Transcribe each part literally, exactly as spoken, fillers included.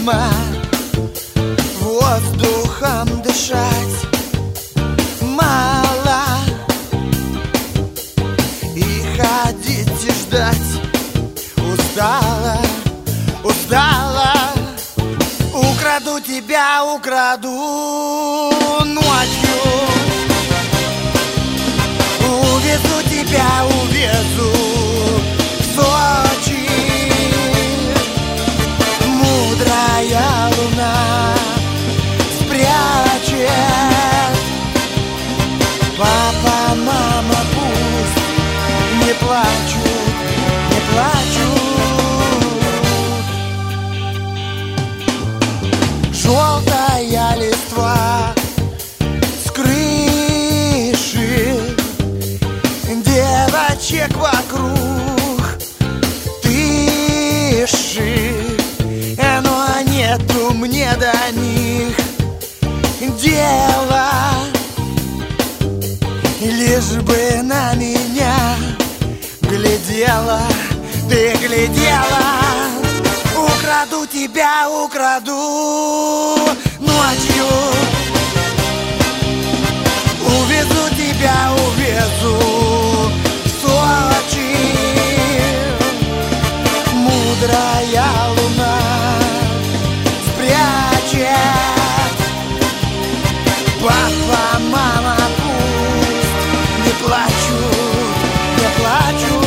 мама, воздухом дышать мало, и ходить и ждать устала, устала. Украду тебя, украду ночью, увезу тебя, увезу в Сочи. Мудрая луна спрячет. Папа, мама, пусть не плачут, не плачут. Желтая листва с крыши, девочек вокруг тыши, но нету мне до них дела, лишь бы на меня глядела, ты глядела. Украду тебя, украду ночью, увезу тебя, увезу в Сочи. Мудрая луна спрячет. Папа, мама, пусть не плачут, не плачут.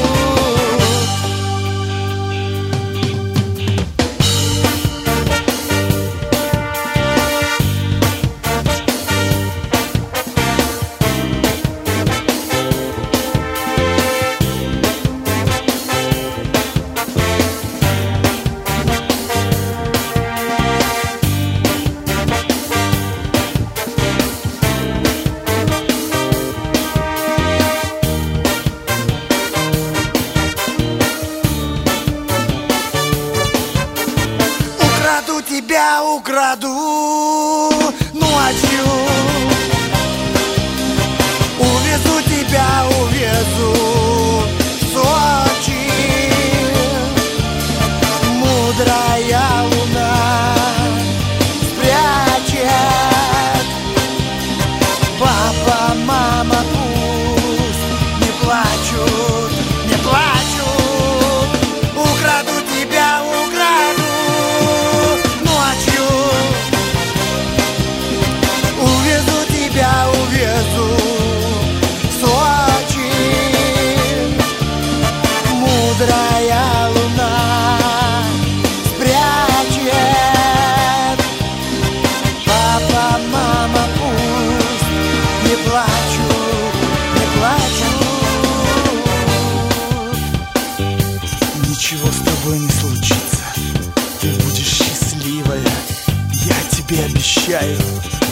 Украду тебя, украду ночью, увезу тебя, увезу в Сочи. Мудрая луна спрячет. Папа, мама, пусть не плачут, не плачут. Украду тебя, украду ночью, увезу тебя, увезу в Сочи. Мудрая луна спрячет. Папа, мама, пусть не плачут, не плачут. Ничего с тобой не случится, ты будешь счастливая, я тебе обещаю.